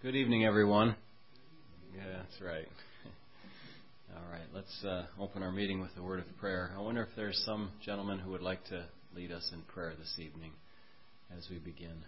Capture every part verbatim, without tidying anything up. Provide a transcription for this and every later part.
Good evening, everyone. Yeah, that's right. All right, let's uh, open our meeting with a word of prayer. I wonder if there's some gentleman who would like to lead us in prayer this evening as we begin.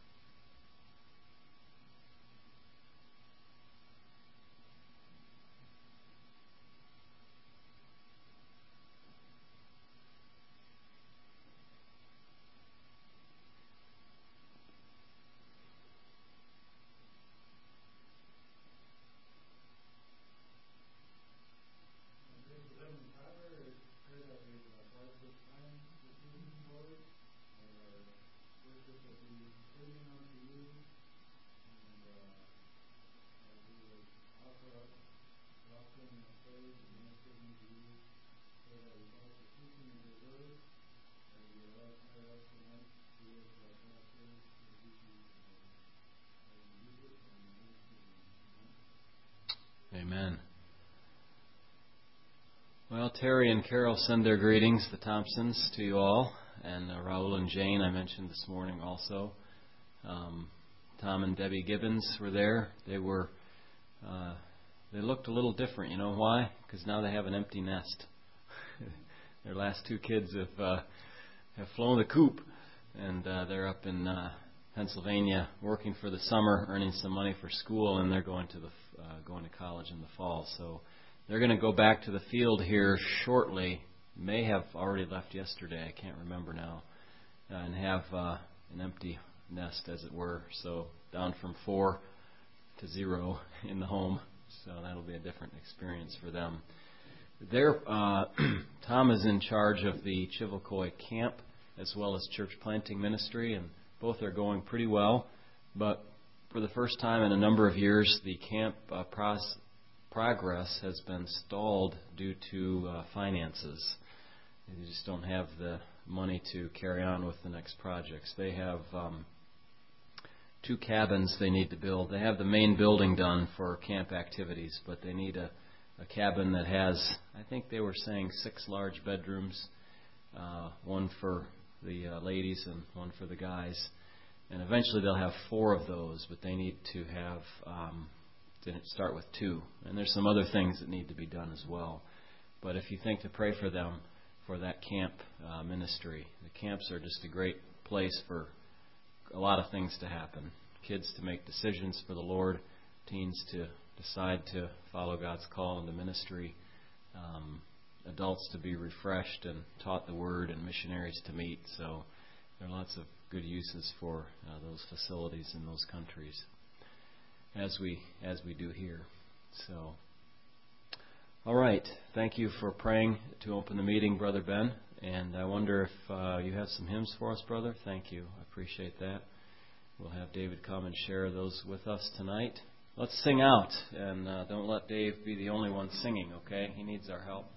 Amen. Well, Terry and Carol send their greetings, the Thompsons, to you all. And uh, Raul and Jane, I mentioned this morning also. Um, Tom and Debbie Gibbons were there. They were, uh, they looked a little different. You know why? Because now they have an empty nest. Their last two kids have uh, have flown the coop, and uh, they're up in uh, Pennsylvania working for the summer, earning some money for school, and they're going to the uh, going to college in the fall. So they're going to go back to the field here shortly. May have already left yesterday. I can't remember now, uh, and have uh, an empty nest, as it were. So down from four to zero in the home. So that'll be a different experience for them. There, uh, Tom is in charge of the Chivilcoy camp as well as church planting ministry, and both are going pretty well. But for the first time in a number of years, the camp uh, pros- progress has been stalled due to uh, finances. They just don't have the money to carry on with the next projects. They have um, two cabins they need to build. They have the main building done for camp activities, but they need a, a cabin that has, I think they were saying, six large bedrooms, uh, one for the uh, ladies and one for the guys. And eventually they'll have four of those, but they need to have um, to start with two. And there's some other things that need to be done as well. But if you think to pray for them for that camp uh, ministry, the camps are just a great place for a lot of things to happen. Kids to make decisions for the Lord, teens to decide to follow God's call into ministry, um, adults to be refreshed and taught the Word, and missionaries to meet. So there are lots of good uses for uh, those facilities in those countries, as we as we do here. So, all right. Thank you for praying to open the meeting, Brother Ben. And I wonder if uh, you have some hymns for us, brother. Thank you. I appreciate that. We'll have David come and share those with us tonight. Let's sing out, and uh, don't let Dave be the only one singing, okay? He needs our help.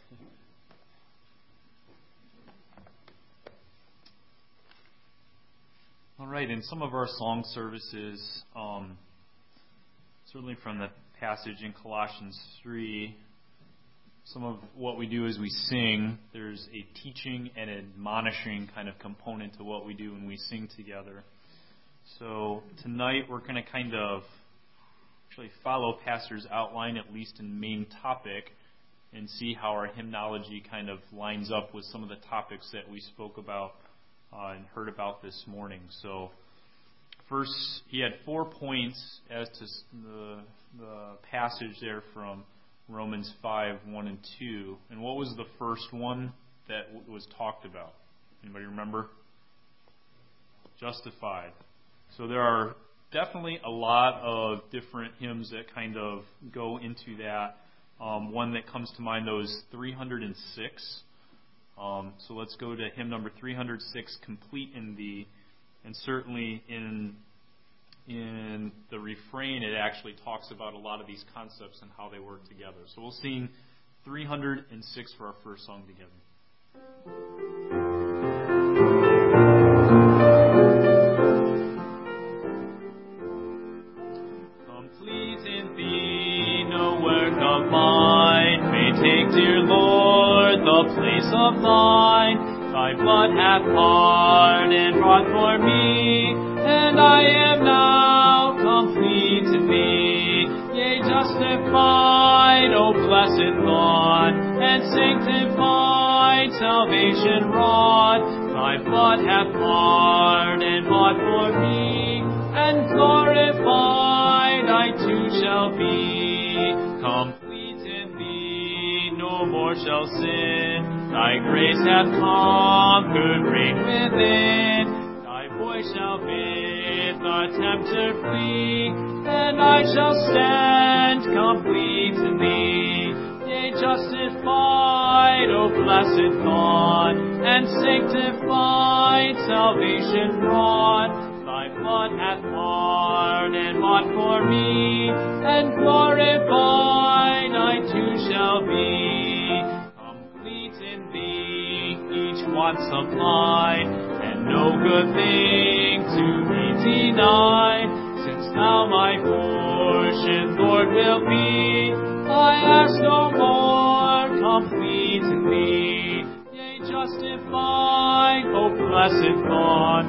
All right, in some of our song services, um, certainly from the passage in Colossians three, some of what we do is we sing. There's a teaching and admonishing kind of component to what we do when we sing together. So tonight we're going to kind of actually follow Pastor's outline, at least in main topic, and see how our hymnology kind of lines up with some of the topics that we spoke about uh, and heard about this morning. So first, he had four points as to the, the passage there from Romans five, one and two. And what was the first one that w- was talked about? Anybody remember? Justified. So there are definitely a lot of different hymns that kind of go into that. Um, one that comes to mind, though, is three hundred six. Um, so let's go to hymn number three hundred six, Complete in Thee. And certainly in in the refrain, it actually talks about a lot of these concepts and how they work together. So we'll sing three hundred six for our first song together. Dear Lord, the place of thine, thy blood hath pardoned and brought for me, and I am now complete salvation wrought. Thy blood hath marred and bought for me, and glorified I too shall be. Complete in thee, no more shall sin. Thy grace hath conquered, reign within. Thy voice shall bid the tempter flee, and I shall stand complete in thee. Yea, justified, O blessed thought, and sanctified, salvation wrought. Thy blood hath marred and bought for me, and glorified I too shall be. Complete in thee, each want supplied, and no good thing to me denied. Since thou my portion, Lord, will be, I ask no more, complete in thee. Yea, justified, O blessed thought,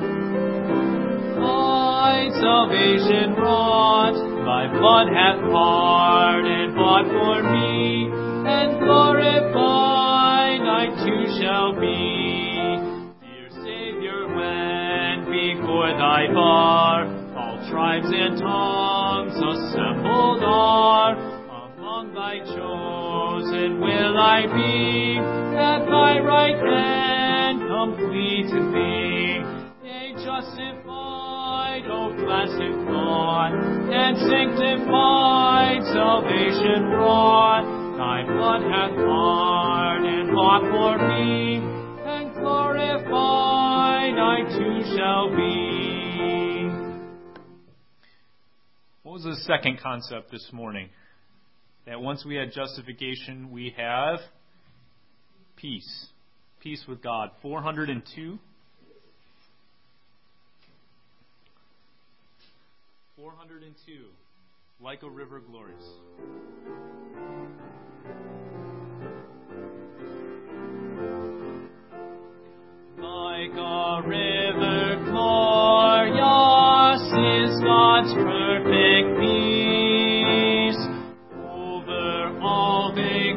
thy salvation wrought. Thy blood hath marred and bought for me, and glorified I too shall be. Dear Savior, when before thy bar all tribes and tongues assembled are, among thy chosen will I be, at thy right hand complete in thee. Yea, justified, O blessed thought, and sanctified, salvation wrought. Thy blood hath marred and bought for me, and glorified I too shall be. What was the second concept this morning? That once we had justification, we have peace. Peace with God. four hundred two. four hundred two. Like a river glorious. Like a river glorious is God's perfect peace, over all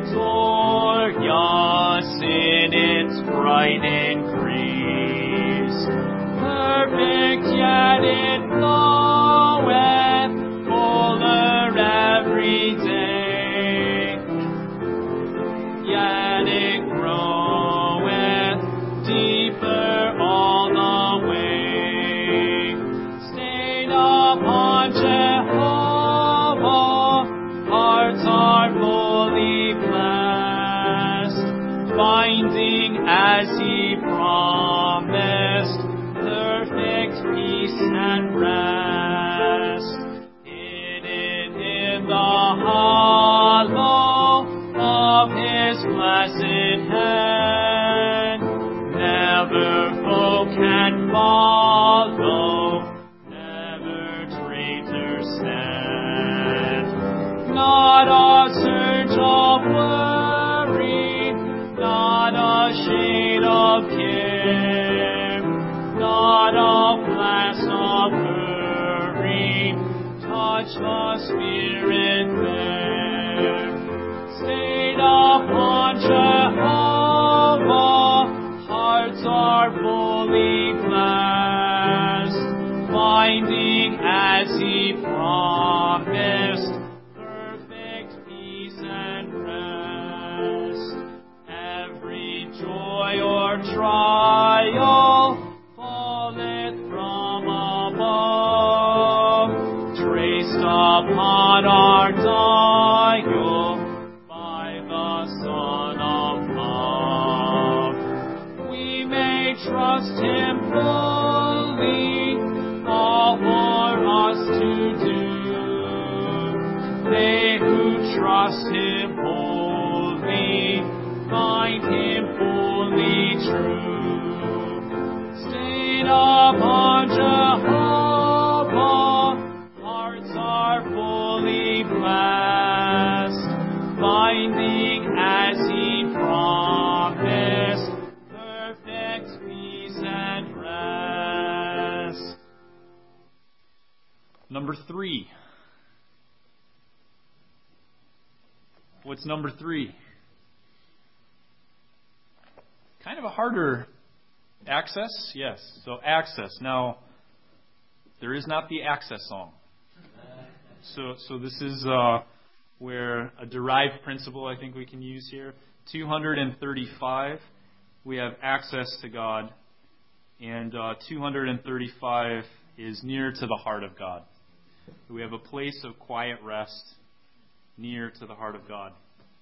victorious in its bright increase. Perfect yet it floweth fuller every day, yet it groweth deeper all the way. Stayed upon Jehovah, hearts are fully blessed, finding as he promised perfect peace and rest. Hidden in the hollow of his blessed hand, never foe can follow, never traitor stand. Not a surge of worry, not a shade of care, not a blast of hurry, touch the Spirit there. Stayed upon Jehovah, hearts are fully blessed, finding as he promised perfect peace and rest. Every joy or trial falleth from above, traced upon our dial by the Son of love. We may trust him fully, all for us to do. They who trust him wholly find him fully true. Stayed upon Jehovah, hearts are fully blessed, finding as he promised perfect peace and rest. Number three. What's number three? Kind kind of a harder access. Yes, so access. Now, there is not the access song. So, so this is uh, where a derived principle I think we can use here. two hundred thirty-five, we have access to God, and uh, two hundred thirty-five is near to the heart of God. We have a place of quiet rest near to the heart of God.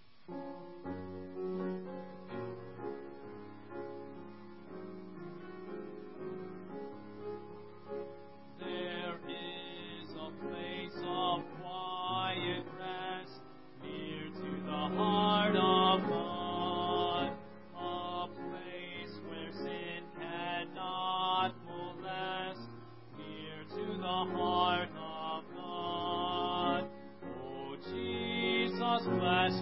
There is a place of quiet rest near to the heart of God, a place where sin cannot molest, near to the heart of God. O Jesus, blessed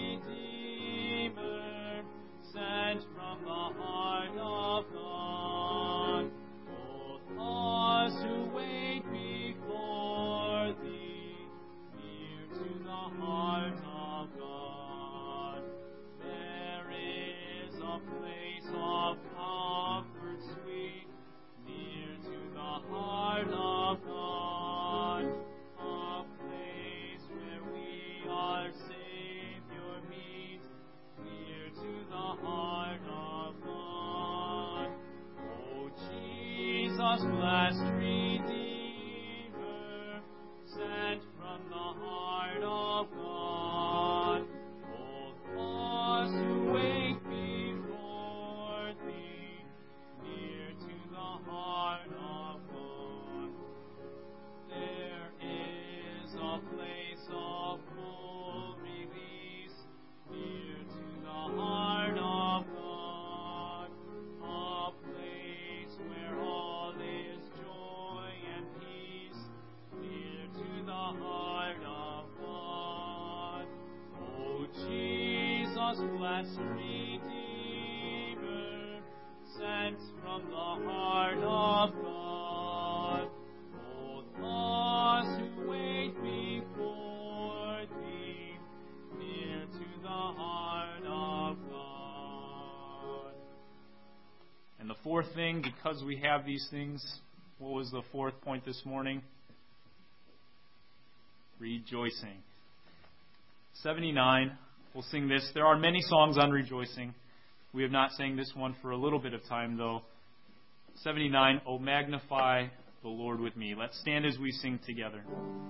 Redeemer, sent from the heart of God, both us who wait before Thee, near to the heart of God. There is a place of comfort sweet, near to the heart of God, a place where we our Savior meet, near to the heart of God. O Jesus, blessed Redeemer, sent from the heart of God, both us who wait before Thee, near to the heart of God. There is a place of full release, near to the heart of God, a place where all is joy and peace, near to the heart of God. O Jesus, blessed Redeemer, sent from the heart of God, both us who wait before Thee, near to the heart of God. And the fourth thing, because we have these things, what was the fourth point this morning? Rejoicing. seventy-nine, we'll sing this. There are many songs on rejoicing. We have not sang this one for a little bit of time, though. seventy-nine, O magnify the Lord with me. Let's stand as we sing together.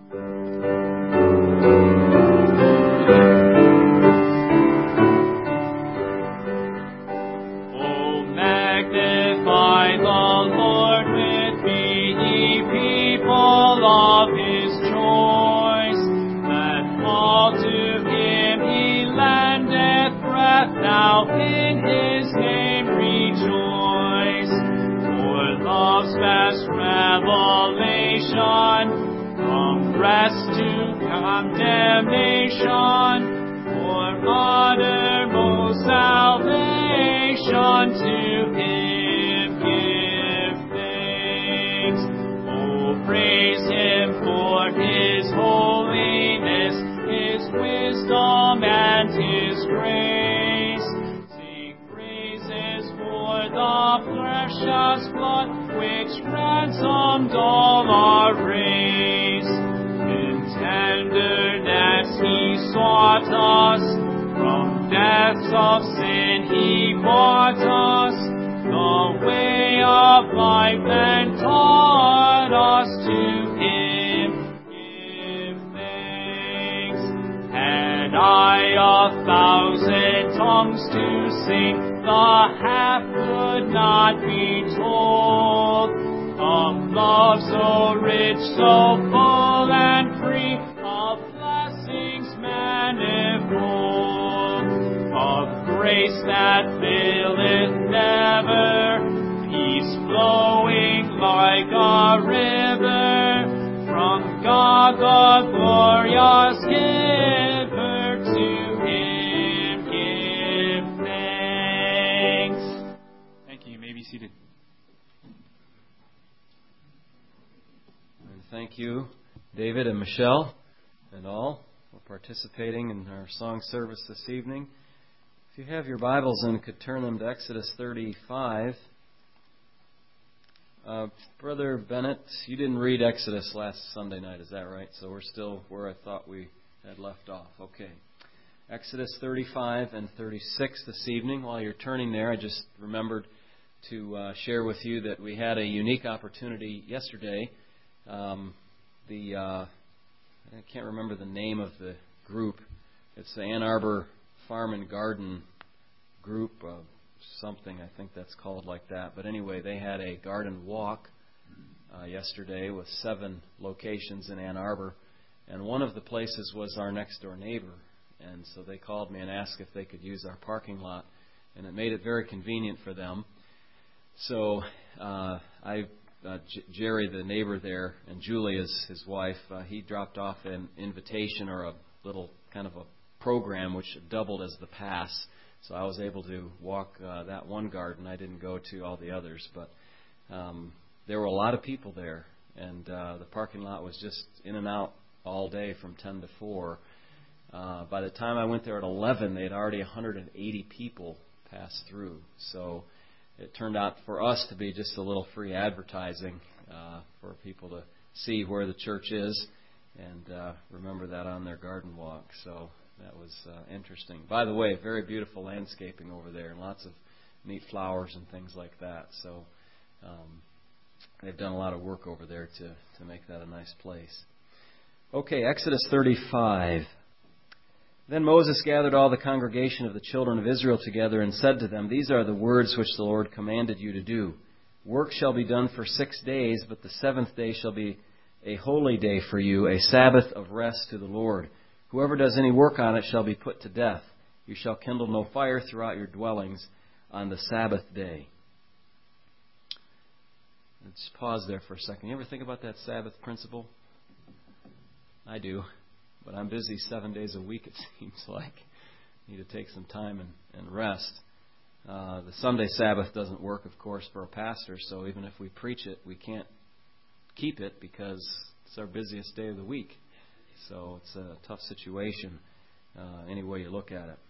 O magnify the Lord with me, ye people of His choice. Let all to Him He lendeth breath, now in His name rejoice. For love's best revelation, from rest to condemnation, for uttermost salvation, to Him give thanks. Oh, praise Him for His holiness, His wisdom and His grace. Sing praises for the precious blood which ransomed all our race. In tenderness He sought us, from depths of sin He bought us, the way of life and taught us, to Him give thanks. Had I a thousand tongues to sing, the half could not be told, of love so rich, so full and free, of blessings manifold, of grace that faileth never, peace flowing like a river, from God the glorious giver, to Him give thanks. Thank you. You may be seated. And thank you, David and Michelle and all, for participating in our song service this evening. If you have your Bibles and could turn them to Exodus thirty-five. Uh, Brother Bennett, you didn't read Exodus last Sunday night, is that right? So we're still where I thought we had left off. Okay. Exodus thirty-five and thirty-six this evening. While you're turning there, I just remembered to uh, share with you that we had a unique opportunity yesterday. Um, the uh, I can't remember the name of the group. It's the Ann Arbor Farm and Garden Group, uh, something I think that's called like that. But anyway, they had a garden walk uh, yesterday with seven locations in Ann Arbor, and one of the places was our next door neighbor. And so they called me and asked if they could use our parking lot, and it made it very convenient for them. So uh, I, uh, J- Jerry, the neighbor there, and Julie, his, his wife, uh, he dropped off an invitation or a little kind of a program which doubled as the pass. So I was able to walk uh, that one garden. I didn't go to all the others, but um, there were a lot of people there, and uh, the parking lot was just in and out all day from ten to four. Uh, by the time I went there at eleven, they had already one hundred eighty people pass through. So it turned out for us to be just a little free advertising uh, for people to see where the church is and uh, remember that on their garden walk. So that was uh, interesting. By the way, very beautiful landscaping over there and lots of neat flowers and things like that. So um, they've done a lot of work over there to, to make that a nice place. Okay, Exodus thirty-five. Then Moses gathered all the congregation of the children of Israel together and said to them, "These are the words which the Lord commanded you to do. Work shall be done for six days, but the seventh day shall be a holy day for you, a Sabbath of rest to the Lord. Whoever does any work on it shall be put to death. You shall kindle no fire throughout your dwellings on the Sabbath day." Let's pause there for a second. You ever think about that Sabbath principle? I do. But I'm busy seven days a week, it seems like. I need to take some time and, and rest. Uh, the Sunday Sabbath doesn't work, of course, for a pastor, so even if we preach it, we can't keep it because it's our busiest day of the week. So it's a tough situation, uh, any way you look at it.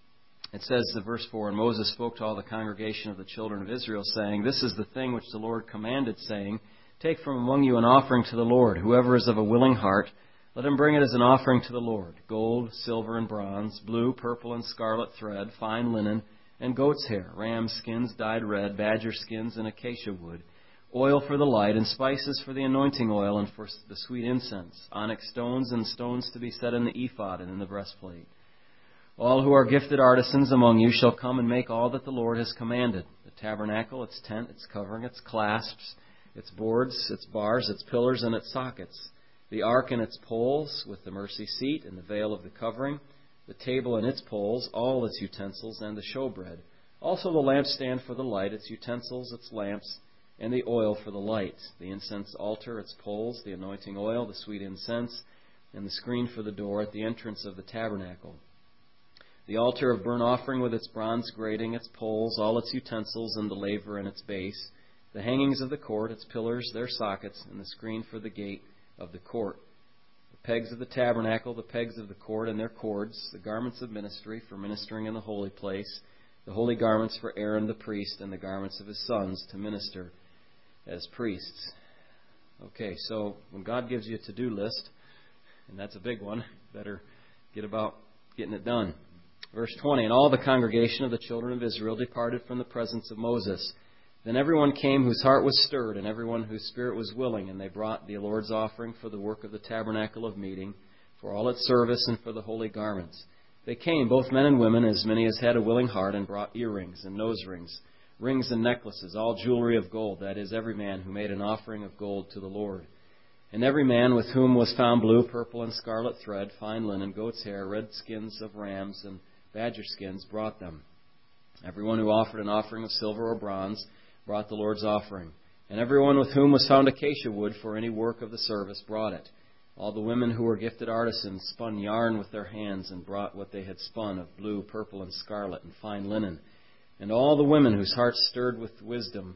It says in verse four, "And Moses spoke to all the congregation of the children of Israel, saying, This is the thing which the Lord commanded, saying, Take from among you an offering to the Lord. Whoever is of a willing heart, let him bring it as an offering to the Lord. Gold, silver, and bronze, blue, purple, and scarlet thread, fine linen, and goat's hair, ram skins dyed red, badger skins, and acacia wood, oil for the light, and spices for the anointing oil and for the sweet incense, onyx stones and stones to be set in the ephod and in the breastplate. All who are gifted artisans among you shall come and make all that the Lord has commanded: the tabernacle, its tent, its covering, its clasps, its boards, its bars, its pillars, and its sockets, the ark and its poles, with the mercy seat and the veil of the covering, the table and its poles, all its utensils, and the showbread. Also the lampstand for the light, its utensils, its lamps, and the oil for the light, the incense altar, its poles, the anointing oil, the sweet incense, and the screen for the door at the entrance of the tabernacle. The altar of burnt offering with its bronze grating, its poles, all its utensils, and the laver and its base, the hangings of the court, its pillars, their sockets, and the screen for the gate of the court, the pegs of the tabernacle, the pegs of the court and their cords, the garments of ministry for ministering in the holy place, the holy garments for Aaron the priest, and the garments of his sons to minister as priests. Okay, so when God gives you a to-do list, and that's a big one, better get about getting it done. Verse twenty, "And all the congregation of the children of Israel departed from the presence of Moses. Then everyone came whose heart was stirred, and everyone whose spirit was willing, and they brought the Lord's offering for the work of the tabernacle of meeting, for all its service, and for the holy garments. They came, both men and women, as many as had a willing heart, and brought earrings and nose rings, rings and necklaces, all jewelry of gold, that is, every man who made an offering of gold to the Lord. And every man with whom was found blue, purple, and scarlet thread, fine linen, goat's hair, red skins of rams, and badger skins brought them. Everyone who offered an offering of silver or bronze brought the Lord's offering. And everyone with whom was found acacia wood for any work of the service brought it. All the women who were gifted artisans spun yarn with their hands and brought what they had spun of blue, purple, and scarlet, and fine linen. And all the women whose hearts stirred with wisdom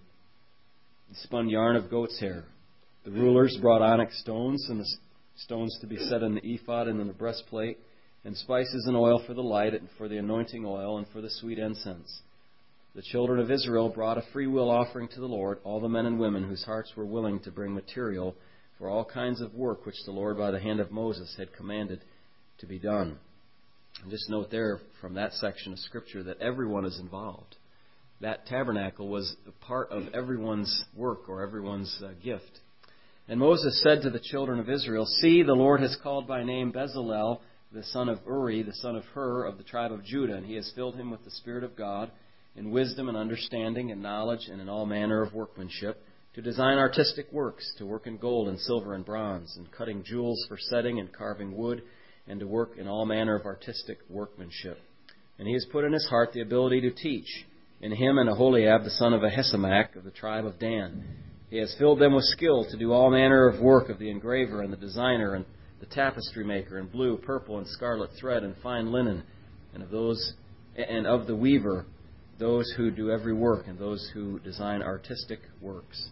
spun yarn of goat's hair. The rulers brought onyx stones, and the stones to be set in the ephod and in the breastplate, and spices and oil for the light, and for the anointing oil, and for the sweet incense. The children of Israel brought a free will offering to the Lord, all the men and women whose hearts were willing to bring material for all kinds of work which the Lord by the hand of Moses had commanded to be done. And just note there from that section of Scripture that everyone is involved. That tabernacle was a part of everyone's work or everyone's uh, gift. And Moses said to the children of Israel, "See, the Lord has called by name Bezalel, the son of Uri, the son of Hur, of the tribe of Judah, and he has filled him with the Spirit of God, in wisdom and understanding and knowledge and in all manner of workmanship, to design artistic works, to work in gold and silver and bronze, and cutting jewels for setting and carving wood, and to work in all manner of artistic workmanship. And he has put in his heart the ability to teach, in him and Aholiab, the son of Ahisamach, of the tribe of Dan. He has filled them with skill to do all manner of work of the engraver and the designer and the tapestry maker, in blue, purple, and scarlet thread, and fine linen, and of those and of the weaver, those who do every work, and those who design artistic works.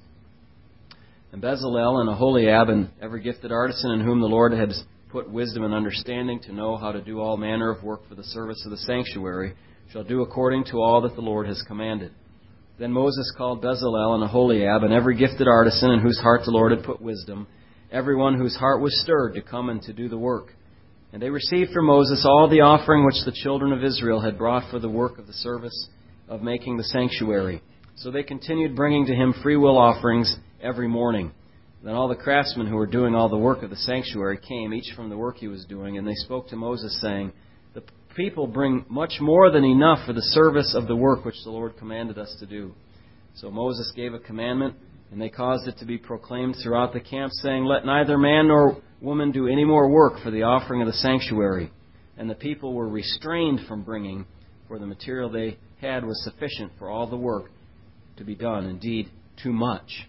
And Bezalel and Aholiab and every gifted artisan in whom the Lord has put wisdom and understanding to know how to do all manner of work for the service of the sanctuary shall do according to all that the Lord has commanded." Then Moses called Bezalel and Aholiab and every gifted artisan in whose heart the Lord had put wisdom, everyone whose heart was stirred to come and to do the work. And they received from Moses all the offering which the children of Israel had brought for the work of the service of making the sanctuary. So they continued bringing to him freewill offerings every morning. Then all the craftsmen who were doing all the work of the sanctuary came, each from the work he was doing, and they spoke to Moses, saying, "The people bring much more than enough for the service of the work which the Lord commanded us to do." So Moses gave a commandment, and they caused it to be proclaimed throughout the camp, saying, "Let neither man nor woman do any more work for the offering of the sanctuary." And the people were restrained from bringing, for the material they had was sufficient for all the work to be done, indeed, too much.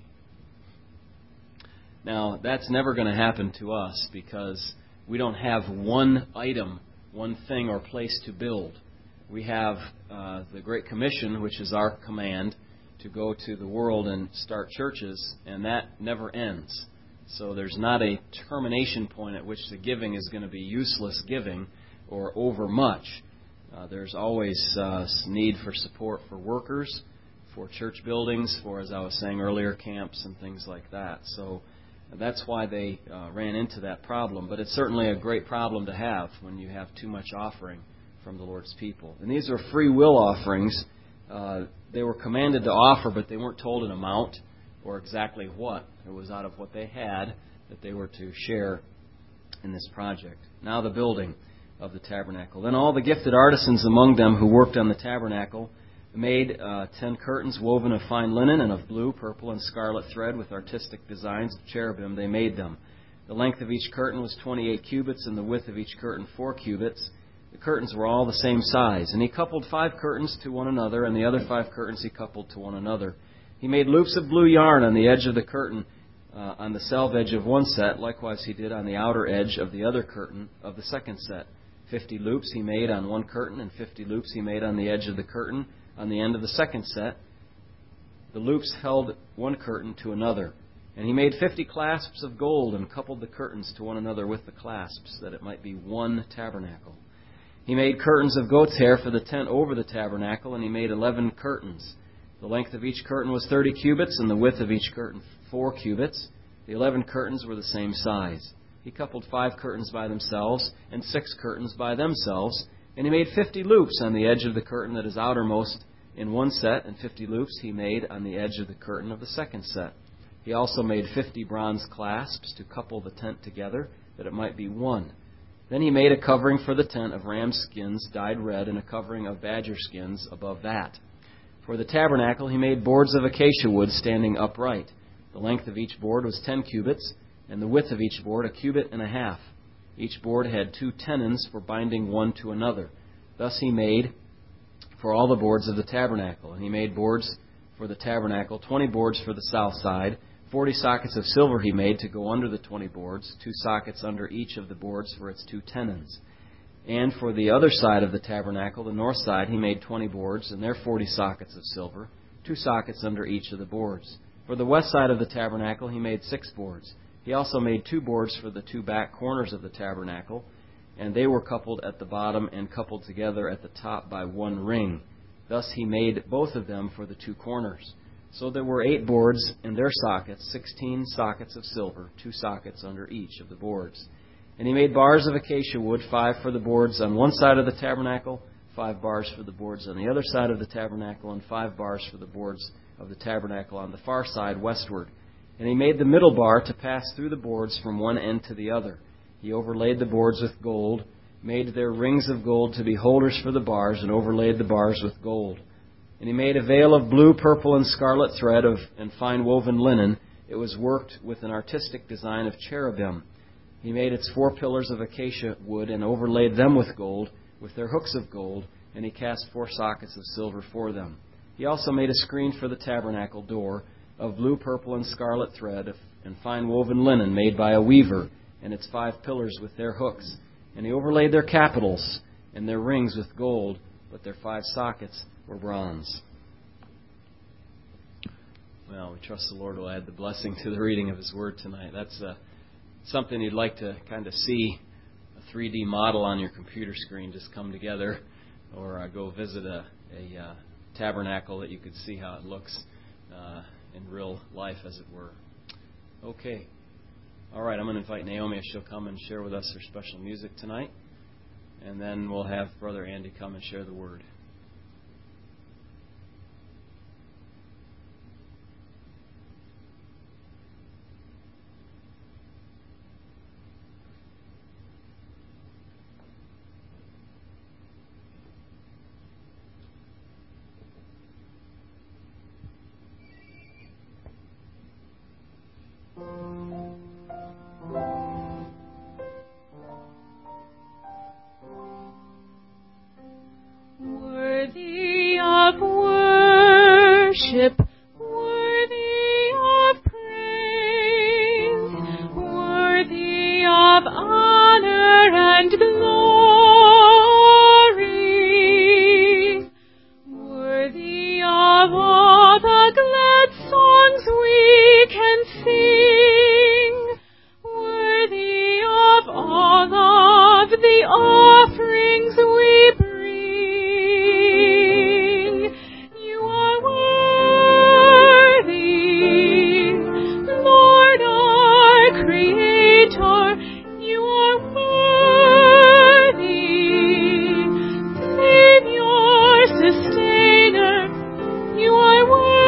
Now, that's never going to happen to us because we don't have one item, one thing or place to build. We have uh, the Great Commission, which is our command to go to the world and start churches, and that never ends. So there's not a termination point at which the giving is going to be useless giving or overmuch. Uh, there's always uh, need for support for workers, for church buildings, for, as I was saying earlier, camps and things like that. So that's why they uh, ran into that problem. But it's certainly a great problem to have when you have too much offering from the Lord's people. And these are free will offerings. Uh, they were commanded to offer, but they weren't told an amount or exactly what. It was out of what they had that they were to share in this project. Now the building of the tabernacle. Then all the gifted artisans among them who worked on the tabernacle made uh, ten curtains woven of fine linen and of blue, purple, and scarlet thread with artistic designs of cherubim. They made them. The length of each curtain was twenty-eight cubits, and the width of each curtain four cubits. The curtains were all the same size. And he coupled five curtains to one another, and the other five curtains he coupled to one another. He made loops of blue yarn on the edge of the curtain, uh, on the selve edge of one set. Likewise he did on the outer edge of the other curtain of the second set. Fifty loops he made on one curtain, and fifty loops he made on the edge of the curtain on the end of the second set. The loops held one curtain to another. And he made fifty clasps of gold and coupled the curtains to one another with the clasps, that it might be one tabernacle. He made curtains of goat's hair for the tent over the tabernacle, and he made eleven curtains. The length of each curtain was thirty cubits, and the width of each curtain four cubits. The eleven curtains were the same size. He coupled five curtains by themselves, and six curtains by themselves. And he made fifty loops on the edge of the curtain that is outermost in one set, and fifty loops he made on the edge of the curtain of the second set. He also made fifty bronze clasps to couple the tent together, that it might be one. Then he made a covering for the tent of ram skins dyed red, and a covering of badger skins above that. For the tabernacle he made boards of acacia wood standing upright. The length of each board was ten cubits, and the width of each board a cubit and a half. Each board had two tenons for binding one to another. Thus he made for all the boards of the tabernacle. And he made boards for the tabernacle, twenty boards for the south side. Forty sockets of silver he made to go under the twenty boards, two sockets under each of the boards for its two tenons. And for the other side of the tabernacle, the north side, he made twenty boards, and their forty sockets of silver, two sockets under each of the boards. For the west side of the tabernacle, he made six boards. He also made two boards for the two back corners of the tabernacle, and they were coupled at the bottom and coupled together at the top by one ring. Thus he made both of them for the two corners. So there were eight boards and their sockets, sixteen sockets of silver, two sockets under each of the boards. And he made bars of acacia wood, five for the boards on one side of the tabernacle, five bars for the boards on the other side of the tabernacle, and five bars for the boards of the tabernacle on the far side westward. And he made the middle bar to pass through the boards from one end to the other. He overlaid the boards with gold, made their rings of gold to be holders for the bars, and overlaid the bars with gold. And he made a veil of blue, purple, and scarlet thread of and fine woven linen. It was worked with an artistic design of cherubim. He made its four pillars of acacia wood and overlaid them with gold, with their hooks of gold, and he cast four sockets of silver for them. He also made a screen for the tabernacle door of blue, purple, and scarlet thread and fine woven linen made by a weaver, and its five pillars with their hooks. And he overlaid their capitals and their rings with gold, but their five sockets were bronze. Well, we trust the Lord will add the blessing to the reading of His Word tonight. That's uh, something you'd like to kind of see, a three D model on your computer screen just come together, or uh, go visit a, a uh, tabernacle that you could see how it looks uh, in real life, as it were. Okay. All right, I'm going to invite Naomi if she'll come and share with us her special music tonight. And then we'll have Brother Andy come and share the Word. Worthy of worship, worthy of praise, worthy of honor and glory, worthy of all the glad songs we can sing, worthy of all of the offerings we bring. You are worthy, Lord our Creator. You are worthy, Savior, Sustainer. You are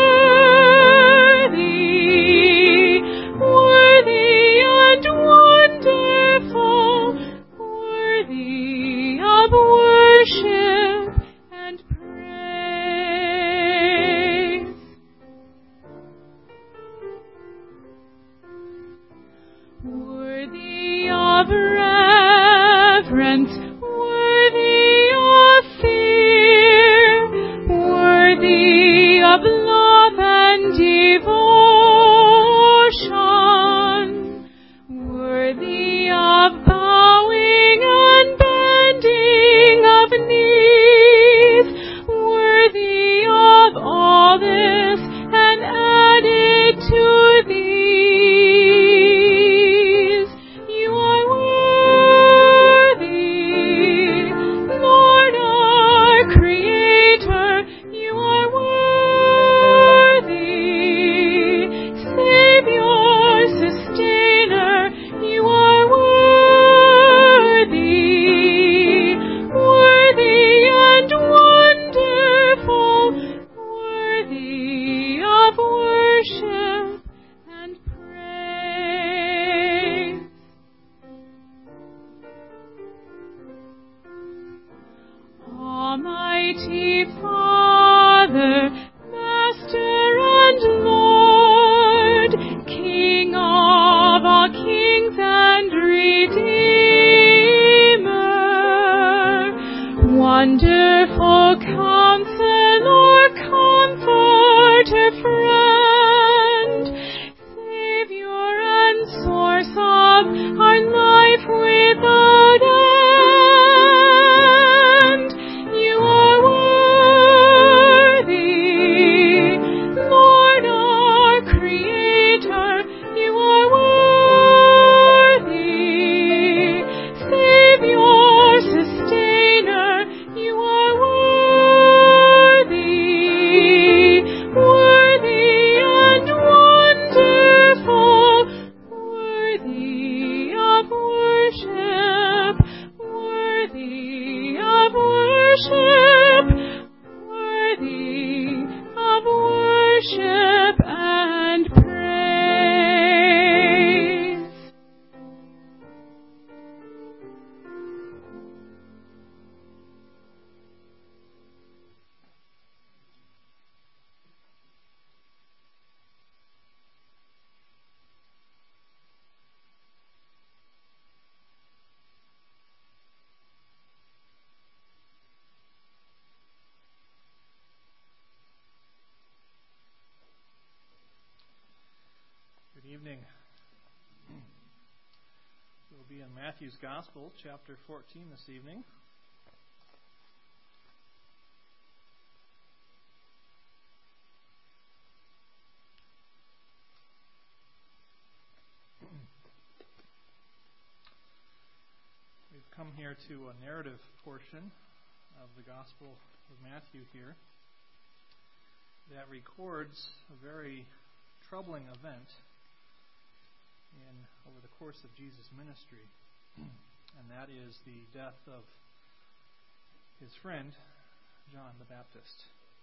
worthy, worthy and wonderful, worthy of worship and praise. Worthy of reverence, worthy of fear, worthy of love and devotion, worthy of bowing and bending of knees, worthy of all this and added to these. You are worthy, Lord our Creator. You are worthy, Savior, Sustainer. You are worthy, worthy and wonderful, worthy of worship and praise. Almighty Father, Master and Lord, King of all kings and Redeemer, wonderful Counselor, Comforter, Friend, Savior and Source of our life without end. You are worthy, Lord our Creator. You are worthy, Savior, evening. We'll be in Matthew's Gospel, chapter fourteen this evening. We've come here to a narrative portion of the Gospel of Matthew here that records a very troubling event in over the course of Jesus' ministry, and that is the death of his friend John the Baptist.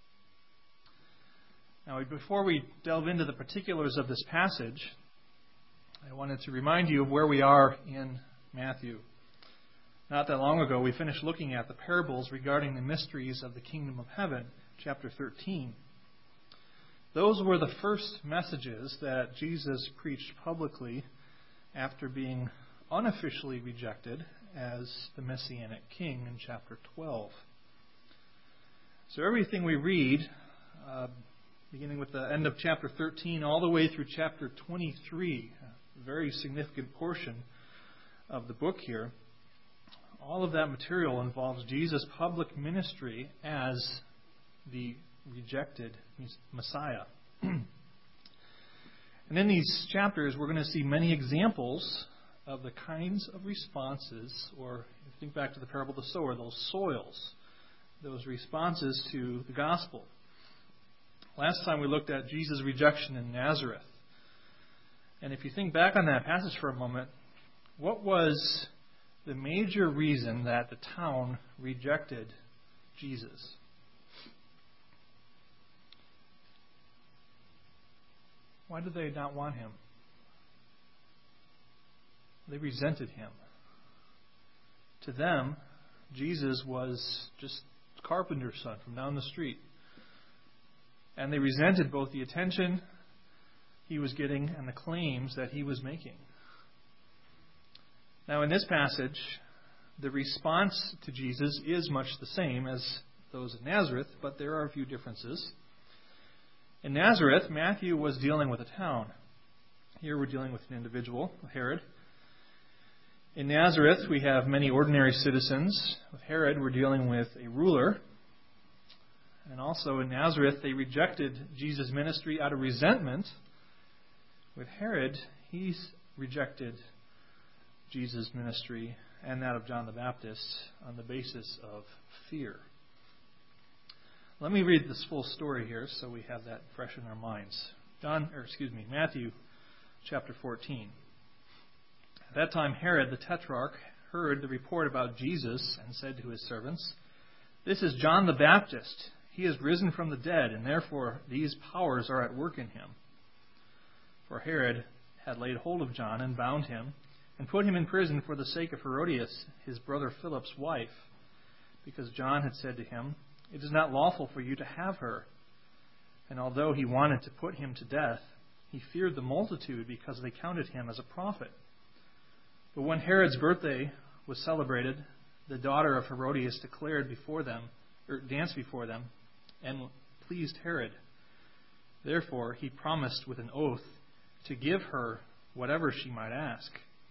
Now, before we delve into the particulars of this passage, I wanted to remind you of where we are in Matthew. Not that long ago, we finished looking at the parables regarding the mysteries of the kingdom of heaven, chapter thirteen. Those were the first messages that Jesus preached publicly after being unofficially rejected as the Messianic King in chapter twelve. So everything we read, uh, beginning with the end of chapter thirteen all the way through chapter twenty-three, a very significant portion of the book here, all of that material involves Jesus' public ministry as the rejected Messiah. And in these chapters, we're going to see many examples of the kinds of responses, or if you think back to the parable of the sower, those soils, those responses to the gospel. Last time we looked at Jesus' rejection in Nazareth. And if you think back on that passage for a moment, what was the major reason that the town rejected Jesus? Why did they not want him? They resented him. To them, Jesus was just a carpenter's son from down the street. And they resented both the attention he was getting and the claims that he was making. Now, in this passage, the response to Jesus is much the same as those of Nazareth, but there are a few differences. In Nazareth, Matthew was dealing with a town. Here we're dealing with an individual, Herod. In Nazareth, we have many ordinary citizens. With Herod, we're dealing with a ruler. And also in Nazareth, they rejected Jesus' ministry out of resentment. With Herod, he's rejected Jesus' ministry and that of John the Baptist on the basis of fear. Let me read this full story here so we have that fresh in our minds. John, or excuse me, Matthew chapter fourteen. At that time, Herod the Tetrarch heard the report about Jesus and said to his servants, "This is John the Baptist. He is risen from the dead, and therefore these powers are at work in him." For Herod had laid hold of John and bound him and put him in prison for the sake of Herodias, his brother Philip's wife, because John had said to him, "It is not lawful for you to have her." And although he wanted to put him to death, he feared the multitude because they counted him as a prophet. But when Herod's birthday was celebrated, the daughter of Herodias declared before them, or danced before them, and pleased Herod. Therefore he promised with an oath to give her whatever she might ask.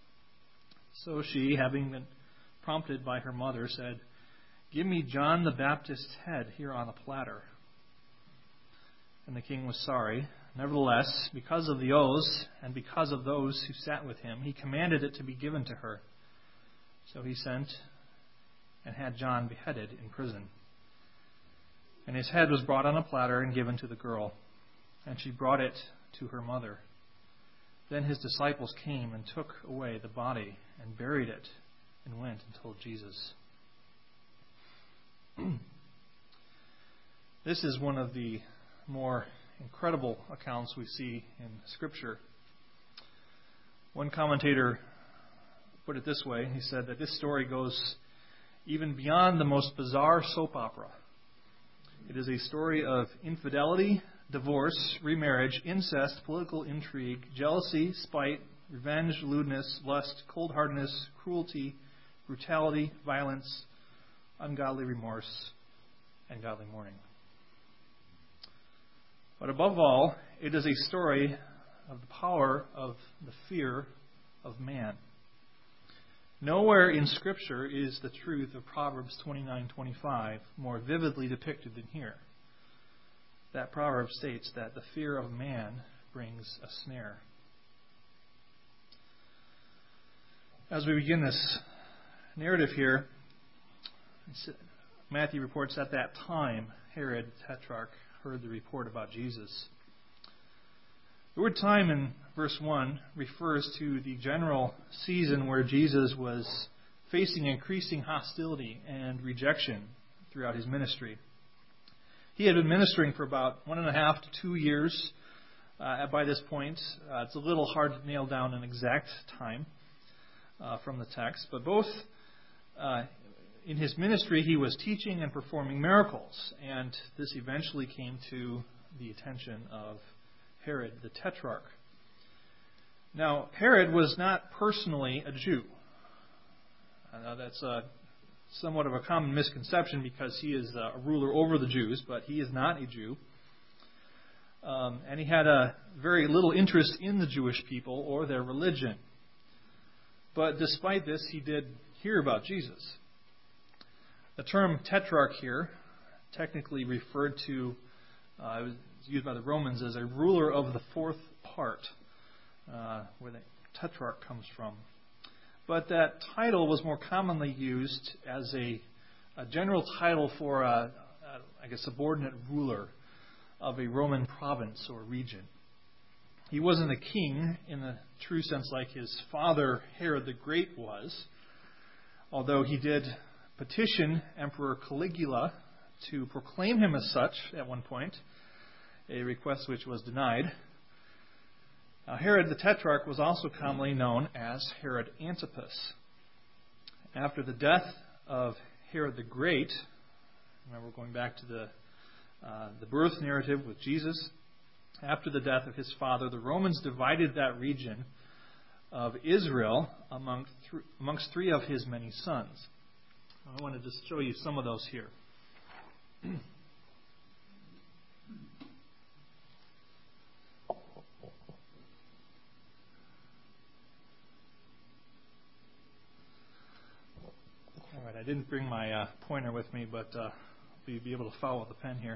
So she, having been prompted by her mother, said, "Give me John the Baptist's head here on a platter." And the king was sorry. Nevertheless, because of the oaths and because of those who sat with him, he commanded it to be given to her. So he sent and had John beheaded in prison. And his head was brought on a platter and given to the girl, and she brought it to her mother. Then his disciples came and took away the body and buried it and went and told Jesus. This is one of the more incredible accounts we see in Scripture. One commentator put it this way. He said that this story goes even beyond the most bizarre soap opera. It is a story of infidelity, divorce, remarriage, incest, political intrigue, jealousy, spite, revenge, lewdness, lust, cold-heartedness, cruelty, brutality, violence, ungodly remorse, and godly mourning. But above all, it is a story of the power of the fear of man. Nowhere in Scripture is the truth of Proverbs twenty-nine twenty-five more vividly depicted than here. That proverb states that the fear of man brings a snare. As we begin this narrative here, Matthew reports at that time Herod the Tetrarch heard the report about Jesus. The word time in verse one refers to the general season where Jesus was facing increasing hostility and rejection throughout his ministry. He had been ministering for about one and a half to two years uh, by this point. Uh, it's a little hard to nail down an exact time uh, from the text, but both uh, in his ministry he was teaching and performing miracles, and this eventually came to the attention of Herod the Tetrarch. Now, Herod was not personally a Jew. Now, that's a, somewhat of a common misconception because he is a ruler over the Jews, but he is not a Jew. Um, and he had a very little interest in the Jewish people or their religion. But despite this, he did hear about Jesus. The term tetrarch here technically referred to, uh, it was used by the Romans as a ruler of the fourth part, uh, where the tetrarch comes from. But that title was more commonly used as a, a general title for, a, a, like a subordinate ruler of a Roman province or region. He wasn't a king in the true sense like his father Herod the Great was, although he did petition Emperor Caligula to proclaim him as such at one point, a request which was denied. Now, Herod the Tetrarch was also commonly known as Herod Antipas. After the death of Herod the Great, remember going back to the uh, the birth narrative with Jesus, after the death of his father, the Romans divided that region of Israel among th- amongst three of his many sons. I want to just show you some of those here. All right, I didn't bring my uh, pointer with me, but uh, you'll be able to follow with the pen here.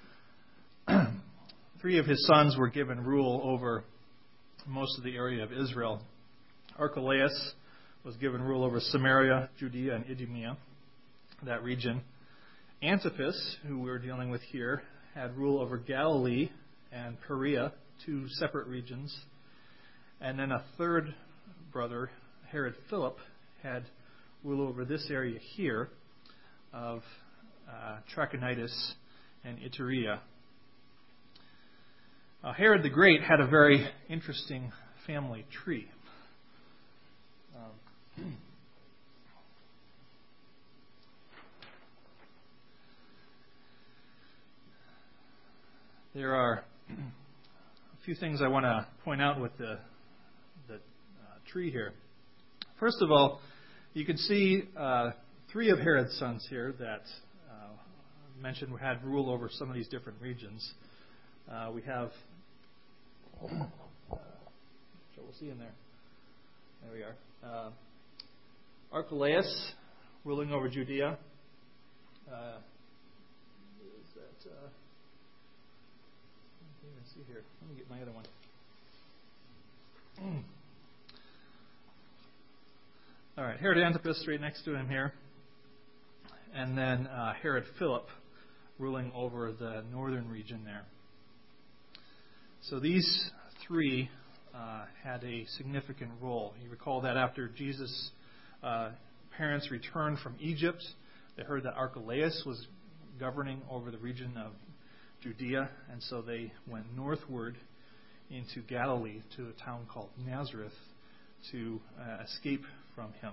Three of his sons were given rule over most of the area of Israel. Archelaus was given rule over Samaria, Judea, and Idumea, that region. Antipas, who we're dealing with here, had rule over Galilee and Perea, two separate regions. And then a third brother, Herod Philip, had rule over this area here of uh, Trachonitis and Iturea. Uh, Herod the Great had a very interesting family tree. Um, there are a few things I want to point out with the, the uh, tree here. First of all, you can see uh, three of Herod's sons here that uh, mentioned had rule over some of these different regions. Uh, we have, uh, we'll see in there. There we are. Uh, Archelaus, ruling over Judea. Uh, is that? Uh, let's see here. Let me get my other one. All right, Herod Antipas right next to him here. And then uh, Herod Philip ruling over the northern region there. So these three uh, had a significant role. You recall that after Jesus' uh, parents returned from Egypt, they heard that Archelaus was governing over the region of Judea, and so they went northward into Galilee to a town called Nazareth to uh, escape from him.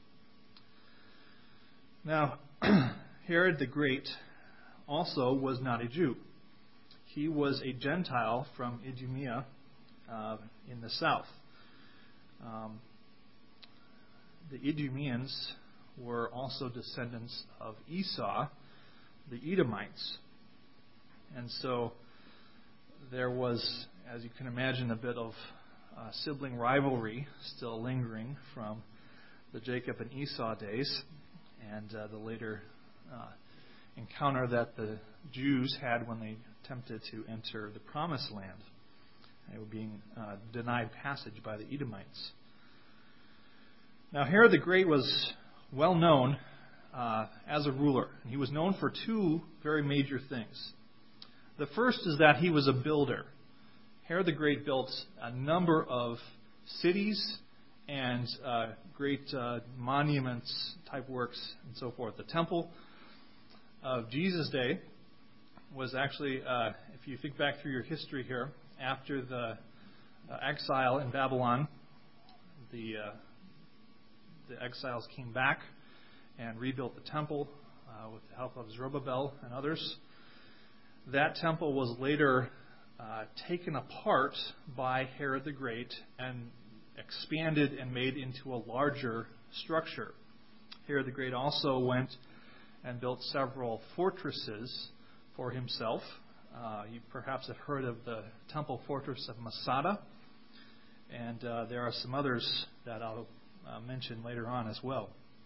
Now, Herod the Great also was not a Jew. He was a Gentile from Idumea uh, in the south. Um, the Idumeans were also descendants of Esau, the Edomites. And so there was as you can imagine, a bit of uh, sibling rivalry still lingering from the Jacob and Esau days, and uh, the later uh, encounter that the Jews had when they attempted to enter the Promised Land. They were being uh, denied passage by the Edomites. Now, Herod the Great was well known uh, as a ruler. He was known for two very major things. The first is that he was a builder. Herod the Great built a number of cities and uh, great uh, monuments, type works, and so forth. The temple of Jesus' day was actually, uh, if you think back through your history here, after the uh, exile in Babylon, the uh, the exiles came back and rebuilt the temple uh, with the help of Zerubbabel and others. That temple was later uh, taken apart by Herod the Great and expanded and made into a larger structure. Herod the Great also went and built several fortresses for himself. Uh, you perhaps have heard of the temple fortress of Masada, and uh, there are some others that I'll uh, mention later on as well.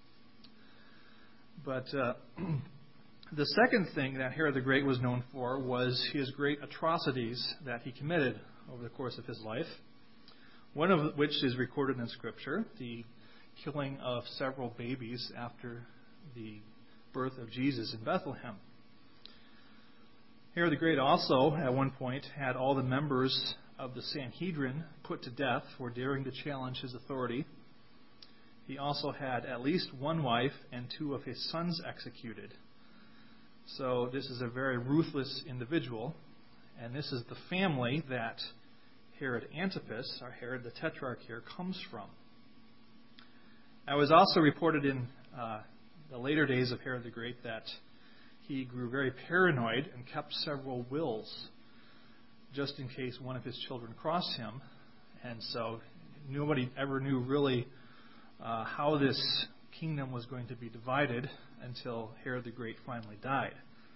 But uh, the second thing that Herod the Great was known for was his great atrocities that he committed over the course of his life, one of which is recorded in Scripture, the killing of several babies after the birth of Jesus in Bethlehem. Herod the Great also, at one point, had all the members of the Sanhedrin put to death for daring to challenge his authority. He also had at least one wife and two of his sons executed. So this is a very ruthless individual, and this is the family that Herod Antipas, or Herod the Tetrarch here, comes from. It was also reported in uh, the later days of Herod the Great that he grew very paranoid and kept several wills just in case one of his children crossed him. And so nobody ever knew really uh, how this kingdom was going to be divided until Herod the Great finally died.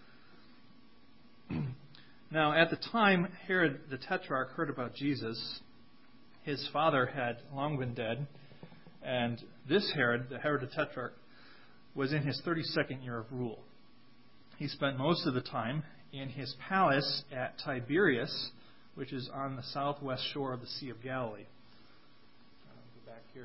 Now, at the time Herod the Tetrarch heard about Jesus, his father had long been dead, and this Herod, the Herod the Tetrarch, was in his thirty-second year of rule. He spent most of the time in his palace at Tiberias, which is on the southwest shore of the Sea of Galilee. I'll go back here.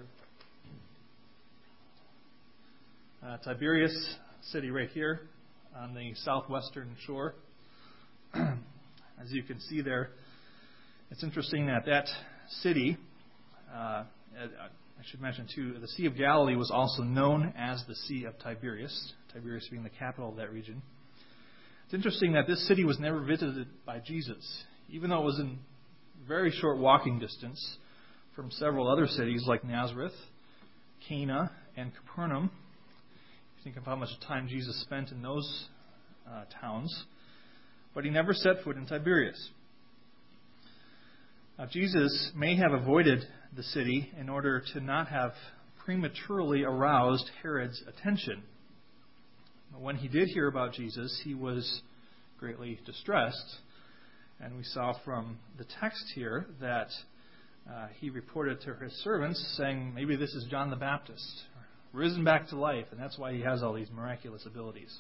Uh, Tiberias city right here on the southwestern shore. As you can see there, it's interesting that that city, uh, I should mention too, the Sea of Galilee was also known as the Sea of Tiberias, Tiberias being the capital of that region. It's interesting that this city was never visited by Jesus, even though it was in very short walking distance from several other cities like Nazareth, Cana, and Capernaum. If you think of how much time Jesus spent in those uh, towns. But he never set foot in Tiberias. Now, Jesus may have avoided the city in order to not have prematurely aroused Herod's attention. When he did hear about Jesus, he was greatly distressed. And we saw from the text here that uh, he reported to his servants saying, maybe this is John the Baptist, risen back to life, and that's why he has all these miraculous abilities.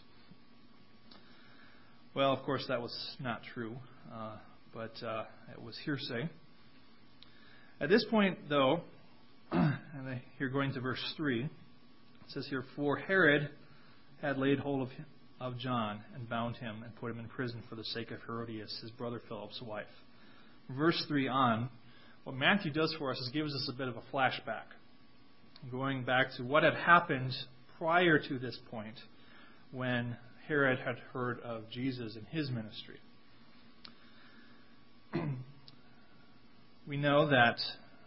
Well, of course, that was not true, uh, but uh, it was hearsay. At this point, though, and here going to verse three, it says here, for Herod had laid hold of, him, of John and bound him and put him in prison for the sake of Herodias, his brother Philip's wife. From verse three on, what Matthew does for us is gives us a bit of a flashback, going back to what had happened prior to this point when Herod had heard of Jesus and his ministry. We know that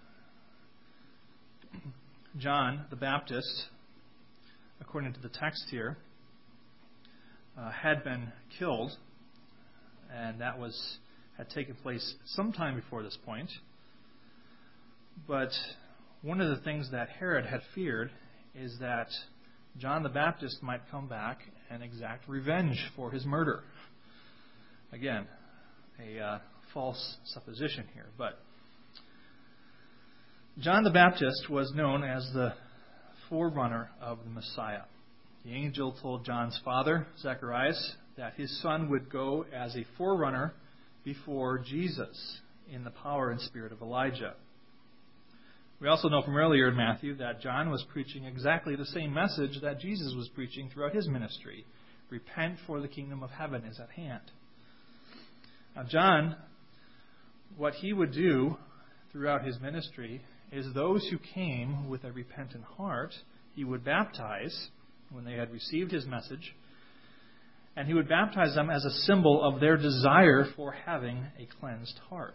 John the Baptist, according to the text here, uh, had been killed, and that was had taken place sometime before this point. But one of the things that Herod had feared is that John the Baptist might come back and exact revenge for his murder. Again, a uh, false supposition here. But John the Baptist was known as the forerunner of the Messiah. The angel told John's father, Zacharias, that his son would go as a forerunner before Jesus in the power and spirit of Elijah. We also know from earlier in Matthew that John was preaching exactly the same message that Jesus was preaching throughout his ministry. Repent, for the kingdom of heaven is at hand. Now, John, what he would do throughout his ministry is those who came with a repentant heart, he would baptize when they had received his message, and he would baptize them as a symbol of their desire for having a cleansed heart.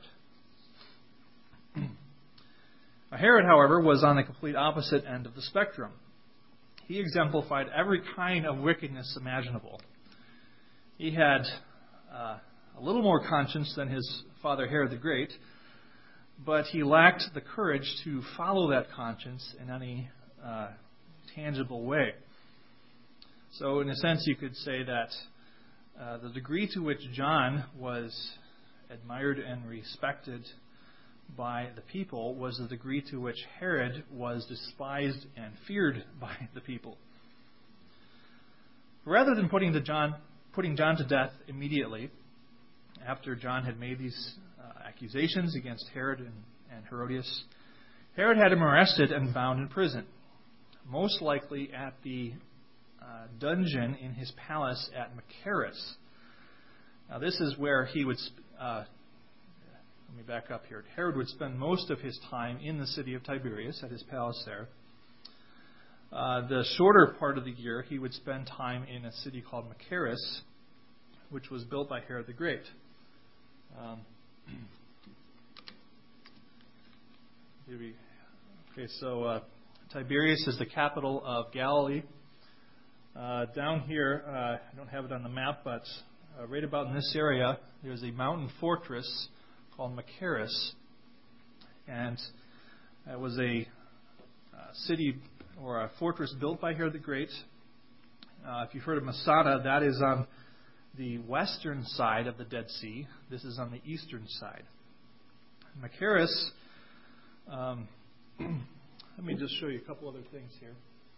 Herod, however, was on the complete opposite end of the spectrum. He exemplified every kind of wickedness imaginable. He had uh, a little more conscience than his father Herod the Great, but he lacked the courage to follow that conscience in any uh, tangible way. So, in a sense, you could say that uh, the degree to which John was admired and respected by the people was the degree to which Herod was despised and feared by the people. Rather than putting, to John, putting John to death immediately, after John had made these uh, accusations against Herod and, and Herodias, Herod had him arrested and bound in prison, most likely at the uh, dungeon in his palace at Machaerus. Now, this is where he would... Uh, Let me back up here. Herod would spend most of his time in the city of Tiberias, at his palace there. Uh, the shorter part of the year, he would spend time in a city called Machaerus, which was built by Herod the Great. Um, maybe, okay, so uh, Tiberias is the capital of Galilee. Uh, down here, uh, I don't have it on the map, but uh, right about in this area, there's a mountain fortress called Machaerus, and it was a uh, city or a fortress built by Herod the Great. Uh, if you've heard of Masada, that is on the western side of the Dead Sea. This is on the eastern side. Machaerus, um, let me just show you a couple other things here.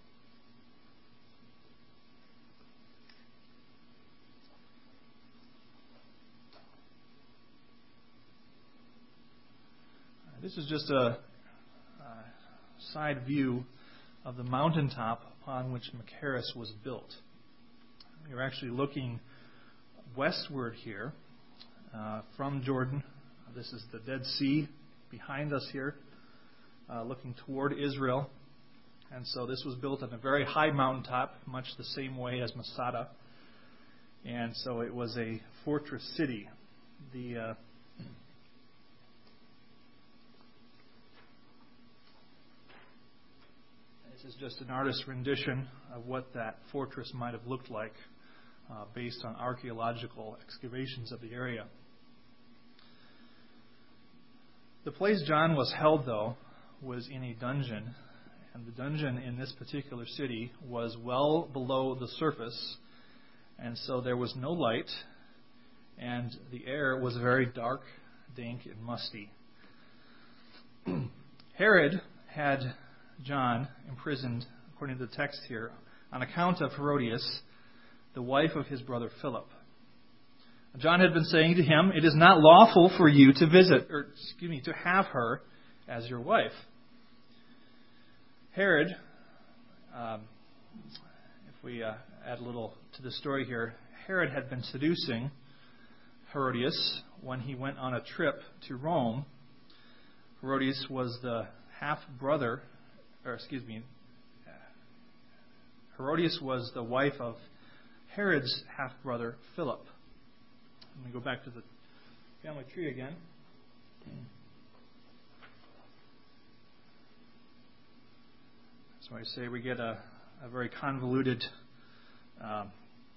This is just a, a side view of the mountaintop upon which Machaerus was built. You're actually looking westward here uh, from Jordan. This is the Dead Sea behind us here, uh, looking toward Israel. And so this was built on a very high mountaintop, much the same way as Masada. And so it was a fortress city. The uh, This is just an artist's rendition of what that fortress might have looked like uh, based on archaeological excavations of the area. The place John was held, though, was in a dungeon, and the dungeon in this particular city was well below the surface, and so there was no light, and the air was very dark, dank, and musty. Herod had John imprisoned, according to the text here, on account of Herodias, the wife of his brother Philip. John had been saying to him, "It is not lawful for you to visit, or excuse me, to have her as your wife." Herod, um, if we uh, add a little to the story here, Herod had been seducing Herodias when he went on a trip to Rome. Herodias was the half brother. Or excuse me, Herodias was the wife of Herod's half-brother Philip. Let me go back to the family tree again. So I say we get a, a very convoluted uh,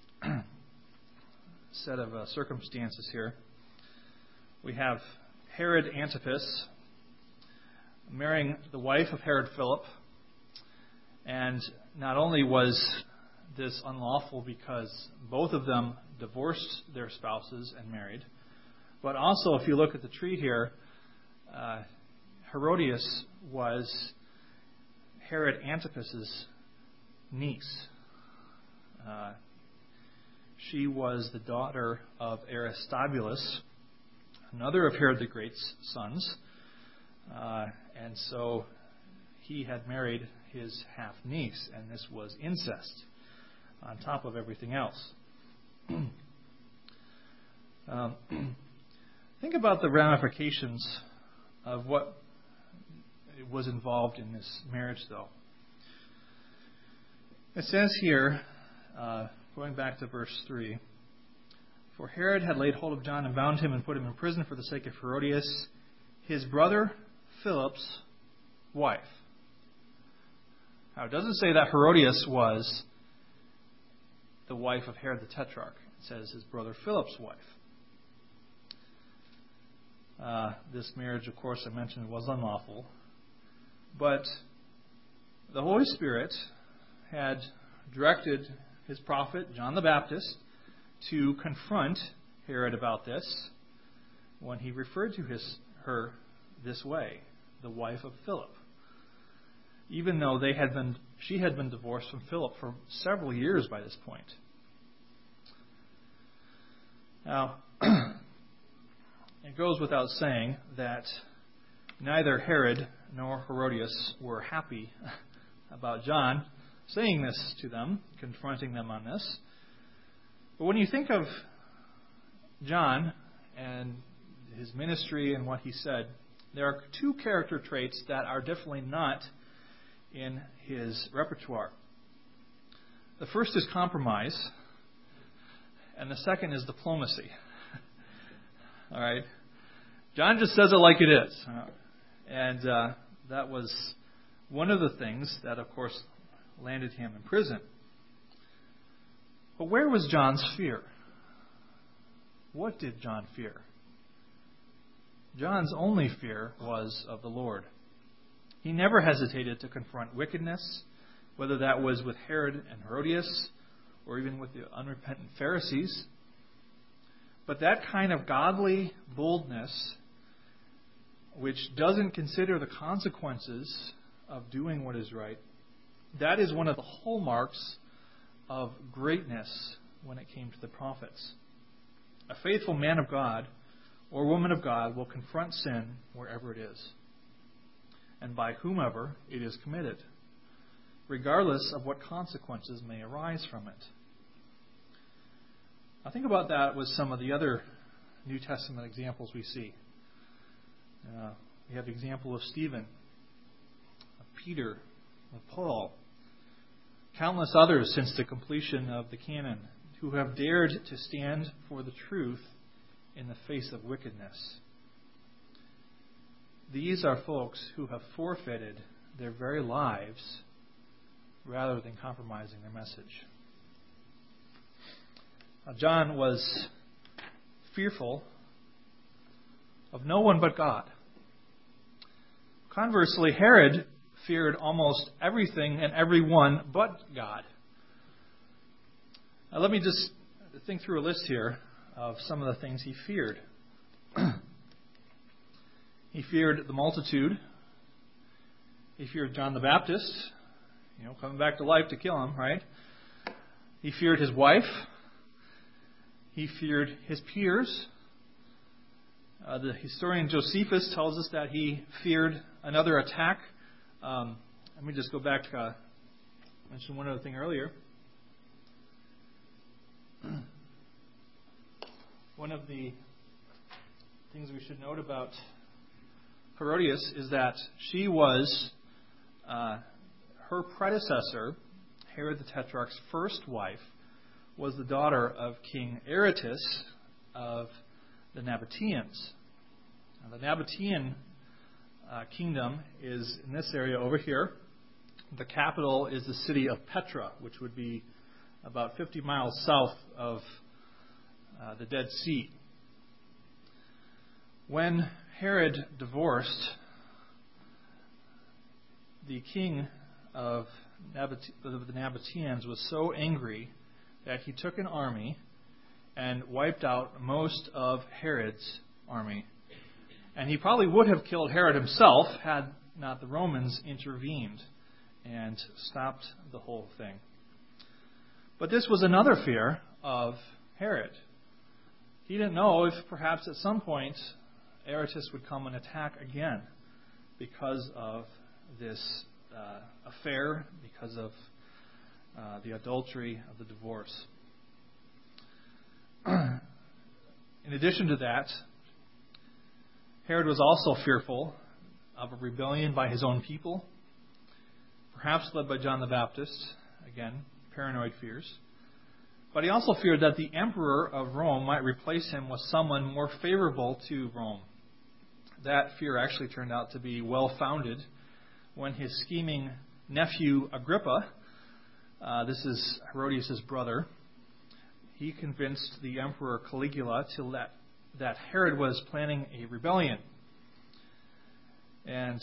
set of uh, circumstances here. We have Herod Antipas marrying the wife of Herod Philip. And not only was this unlawful because both of them divorced their spouses and married, But also, if you look at the tree here, uh, Herodias was Herod Antipas's niece. Uh, she was the daughter of Aristobulus, another of Herod the Great's sons. Uh, and so he had married his half-niece, and this was incest on top of everything else. um, think about the ramifications of what was involved in this marriage, though. It says here, uh, going back to verse three, "For Herod had laid hold of John and bound him and put him in prison for the sake of Herodias, his brother Philip's wife." Now, it doesn't say that Herodias was the wife of Herod the Tetrarch. It says his brother Philip's wife. Uh, this marriage, of course, I mentioned, was unlawful. But the Holy Spirit had directed his prophet, John the Baptist, to confront Herod about this when he referred to his, her this way, the wife of Philip. Even though they had been, she had been divorced from Philip for several years by this point. Now, it goes without saying that neither Herod nor Herodias were happy about John saying this to them, confronting them on this. But when you think of John and his ministry and what he said, there are two character traits that are definitely not in his repertoire. The first is compromise, and the second is diplomacy. All right? John just says it like it is. And uh, that was one of the things that, of course, landed him in prison. But where was John's fear? What did John fear? John's only fear was of the Lord. He never hesitated to confront wickedness, whether that was with Herod and Herodias or even with the unrepentant Pharisees. But that kind of godly boldness, which doesn't consider the consequences of doing what is right, that is one of the hallmarks of greatness when it came to the prophets. A faithful man of God or woman of God will confront sin wherever it is, and by whomever it is committed, regardless of what consequences may arise from it. Now think about that with some of the other New Testament examples we see. Uh, we have the example of Stephen, of Peter, of Paul, countless others since the completion of the canon who have dared to stand for the truth in the face of wickedness. These are folks who have forfeited their very lives rather than compromising their message. Now, John was fearful of no one but God. Conversely, Herod feared almost everything and everyone but God. Now, let me just think through a list here of some of the things he feared. He feared the multitude. He feared John the Baptist, you know, coming back to life to kill him, right? He feared his wife. He feared his peers. Uh, the historian Josephus tells us that he feared another attack. Um, let me just go back to uh, mention one other thing earlier. One of the things we should note about Herodias is that she was uh, her predecessor, Herod the Tetrarch's first wife, was the daughter of King Aretas of the Nabateans. Now, the Nabatean uh, kingdom is in this area over here. The capital is the city of Petra, which would be about fifty miles south of uh, the Dead Sea. When Herod divorced, the king of Nabat- the Nabateans was so angry that he took an army and wiped out most of Herod's army. And he probably would have killed Herod himself had not the Romans intervened and stopped the whole thing. But this was another fear of Herod. He didn't know if perhaps at some point Aretas would come and attack again because of this uh, affair, because of uh, the adultery of the divorce. In addition to that, Herod was also fearful of a rebellion by his own people, perhaps led by John the Baptist. Again, paranoid fears. But he also feared that the emperor of Rome might replace him with someone more favorable to Rome. That fear actually turned out to be well-founded when his scheming nephew Agrippa, uh, this is Herodias' brother, he convinced the emperor Caligula to let, that Herod was planning a rebellion. And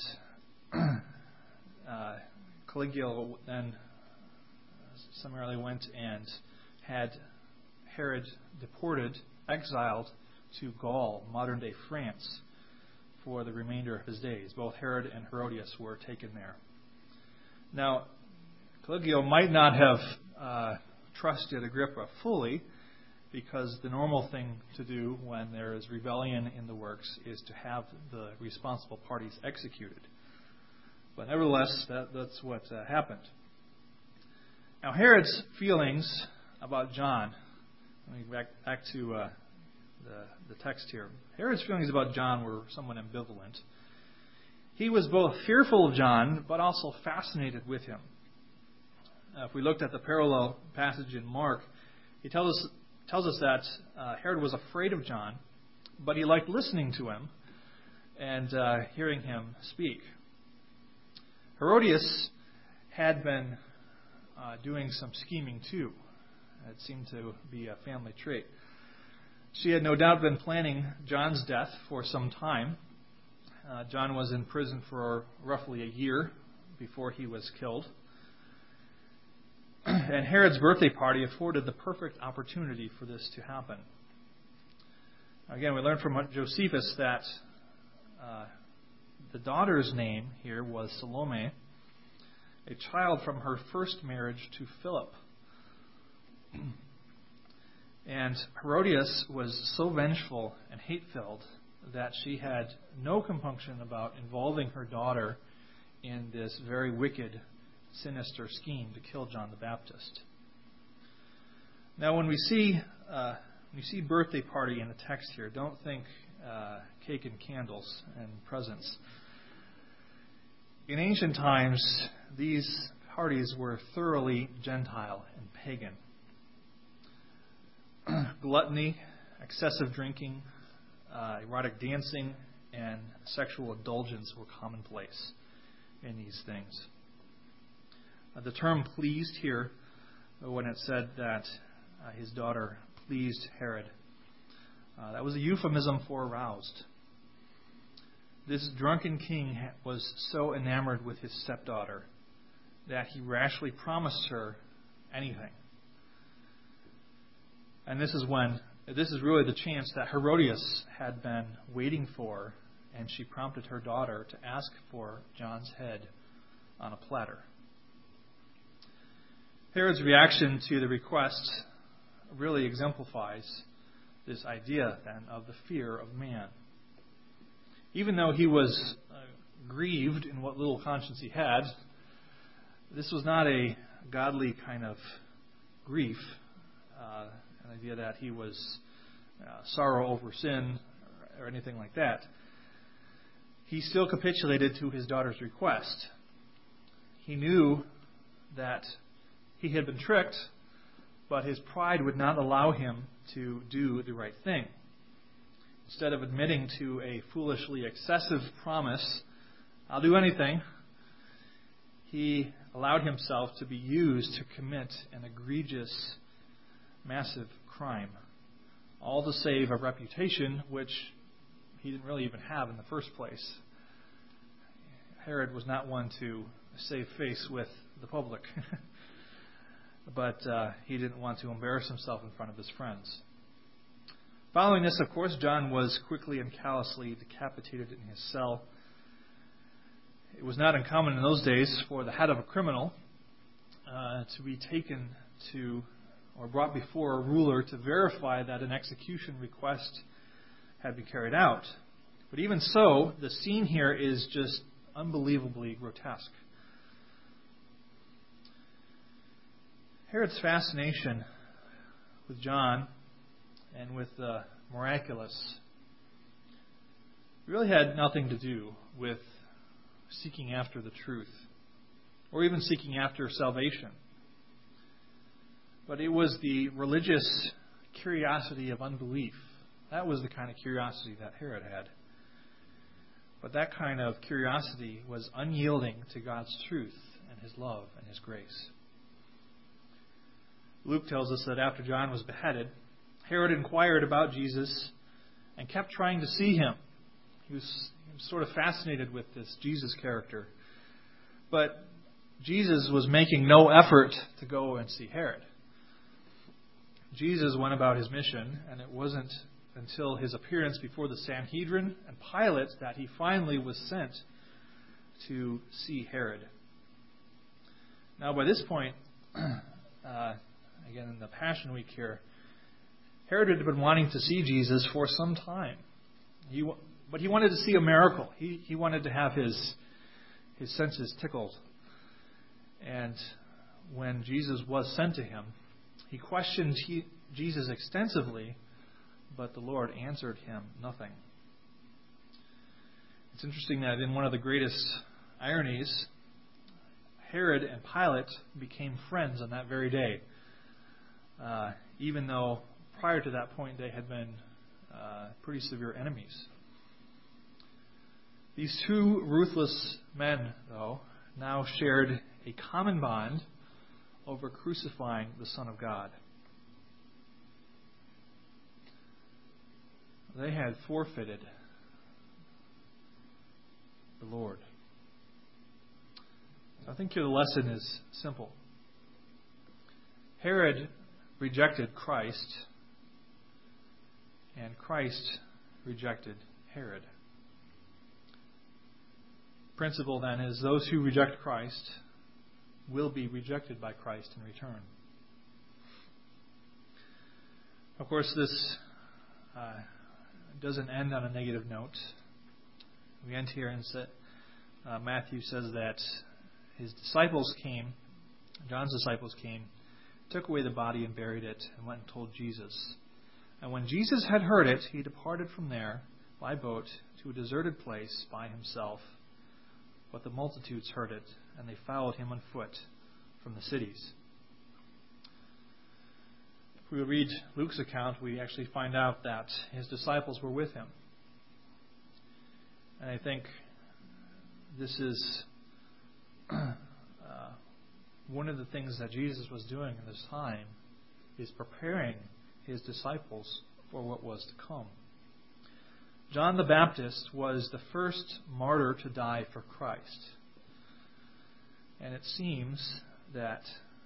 uh, Caligula then summarily went and had Herod deported, exiled to Gaul, modern-day France, for the remainder of his days. Both Herod and Herodias were taken there. Now, Caligula might not have uh, trusted Agrippa fully, because the normal thing to do when there is rebellion in the works is to have the responsible parties executed. But nevertheless, that, that's what uh, happened. Now, Herod's feelings about John, let me back, back to uh, the, the text here. Herod's feelings about John were somewhat ambivalent. He was both fearful of John, but also fascinated with him. Uh, if we looked at the parallel passage in Mark, he tells us, tells us that uh, Herod was afraid of John, but he liked listening to him and uh, hearing him speak. Herodias had been uh, doing some scheming too. It seemed to be a family trait. She had no doubt been planning John's death for some time. Uh, John was in prison for roughly a year before he was killed. And Herod's birthday party afforded the perfect opportunity for this to happen. Again, we learned from Josephus that uh, the daughter's name here was Salome, a child from her first marriage to Philip. And Herodias was so vengeful and hate-filled that she had no compunction about involving her daughter in this very wicked, sinister scheme to kill John the Baptist. Now, when we see uh, when you see birthday party in the text here, don't think uh, cake and candles and presents. In ancient times, these parties were thoroughly Gentile and pagan. Gluttony, excessive drinking, uh, erotic dancing, and sexual indulgence were commonplace in these things. Uh, the term pleased here, when it said that uh, his daughter pleased Herod, uh, that was a euphemism for aroused. This drunken king was so enamored with his stepdaughter that he rashly promised her anything. And this is when, this is really the chance that Herodias had been waiting for, and she prompted her daughter to ask for John's head on a platter. Herod's reaction to the request really exemplifies this idea, then, of the fear of man. Even though he was uh, grieved in what little conscience he had, this was not a godly kind of grief. Uh, an idea that he was uh, sorrow over sin or, or anything like that. He still capitulated to his daughter's request. He knew that he had been tricked, but his pride would not allow him to do the right thing. Instead of admitting to a foolishly excessive promise, I'll do anything, he allowed himself to be used to commit an egregious, massive crime, all to save a reputation which he didn't really even have in the first place. Herod was not one to save face with the public, but uh, he didn't want to embarrass himself in front of his friends. Following this, of course, John was quickly and callously decapitated in his cell. It was not uncommon in those days for the head of a criminal uh, to be taken to or brought before a ruler to verify that an execution request had been carried out. But even so, the scene here is just unbelievably grotesque. Herod's fascination with John and with the miraculous really had nothing to do with seeking after the truth or even seeking after salvation. But it was the religious curiosity of unbelief. That was the kind of curiosity that Herod had. But that kind of curiosity was unyielding to God's truth and His love and His grace. Luke tells us that after John was beheaded, Herod inquired about Jesus and kept trying to see him. He was, he was sort of fascinated with this Jesus character. But Jesus was making no effort to go and see Herod. Jesus went about his mission, and it wasn't until his appearance before the Sanhedrin and Pilate that he finally was sent to see Herod. Now, by this point, uh, again in the Passion Week here, Herod had been wanting to see Jesus for some time. He, but he wanted to see a miracle. He, he wanted to have his, his senses tickled. And when Jesus was sent to him, he questioned he, Jesus extensively, but the Lord answered him nothing. It's interesting that in one of the greatest ironies, Herod and Pilate became friends on that very day, uh, even though prior to that point they had been uh, pretty severe enemies. These two ruthless men, though, now shared a common bond over crucifying the Son of God. They had forfeited the Lord. I think here the lesson is simple. Herod rejected Christ, and Christ rejected Herod. Principle then is those who reject Christ will be rejected by Christ in return. Of course, this uh, doesn't end on a negative note. We end here and say, uh, Matthew says that his disciples came, John's disciples came, took away the body and buried it, and went and told Jesus. And when Jesus had heard it, he departed from there by boat to a deserted place by himself. But the multitudes heard it, and they followed him on foot from the cities. If we read Luke's account, we actually find out that his disciples were with him. And I think this is uh, one of the things that Jesus was doing in this time, is preparing his disciples for what was to come. John the Baptist was the first martyr to die for Christ. And it seems that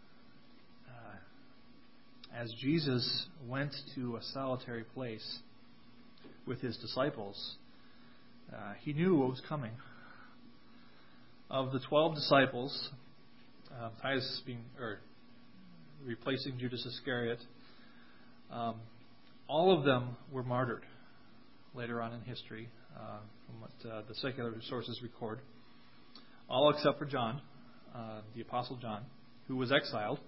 uh, as Jesus went to a solitary place with his disciples, uh, he knew what was coming. Of the twelve disciples, uh, Titus being or replacing Judas Iscariot, um, all of them were martyred later on in history, uh, from what uh, the secular sources record. All except for John, uh, the Apostle John, who was exiled.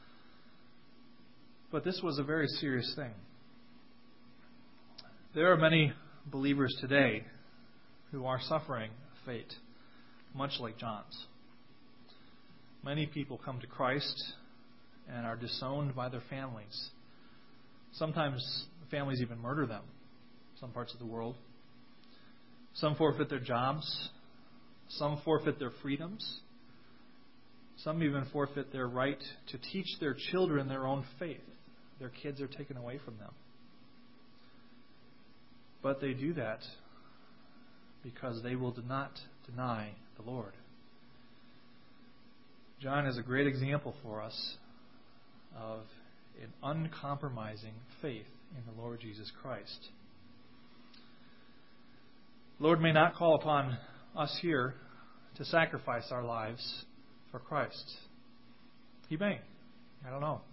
But this was a very serious thing. There are many believers today who are suffering a fate much like John's. Many people come to Christ and are disowned by their families. Sometimes families even murder them. Some parts of the world. Some forfeit their jobs. Some forfeit their freedoms. Some even forfeit their right to teach their children their own faith. Their kids are taken away from them. But they do that because they will not deny the Lord. John is a great example for us of an uncompromising faith in the Lord Jesus Christ. Lord may not call upon us here to sacrifice our lives for Christ. He may. I don't know.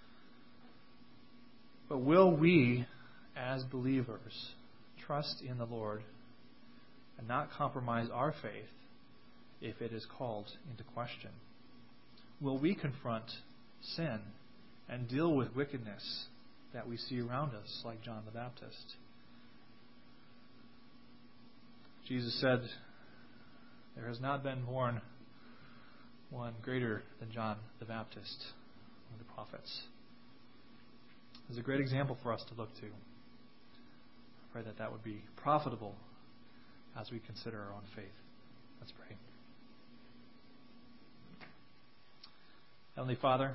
But will we, as believers, trust in the Lord and not compromise our faith if it is called into question? Will we confront sin and deal with wickedness that we see around us, like John the Baptist? Jesus said, there has not been born one greater than John the Baptist, one of the prophets. There's a great example for us to look to. I pray that that would be profitable as we consider our own faith. Let's pray. Heavenly Father,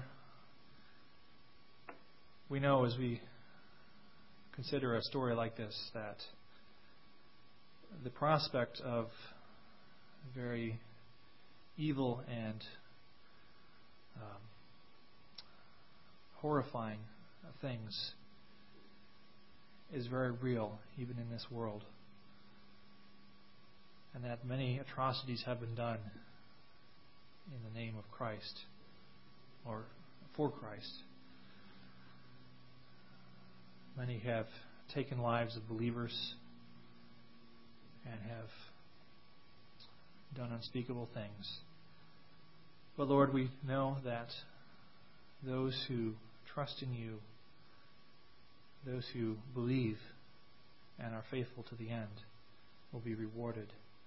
we know as we consider a story like this that the prospect of very evil and um, horrifying things is very real, even in this world. And that many atrocities have been done in the name of Christ, or for Christ. Many have taken lives of believers and have done unspeakable things. But Lord, we know that those who trust in you, those who believe and are faithful to the end, will be rewarded.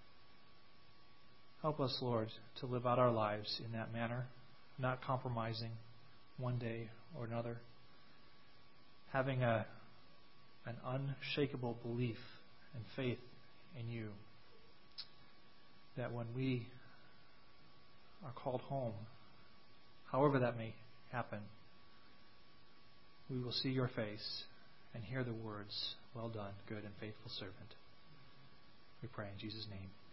Help us, Lord, to live out our lives in that manner, not compromising one day or another, having a an unshakable belief and faith in you, that when we are called home, however that may happen, we will see your face and hear the words, well done, good and faithful servant. We pray in Jesus' name.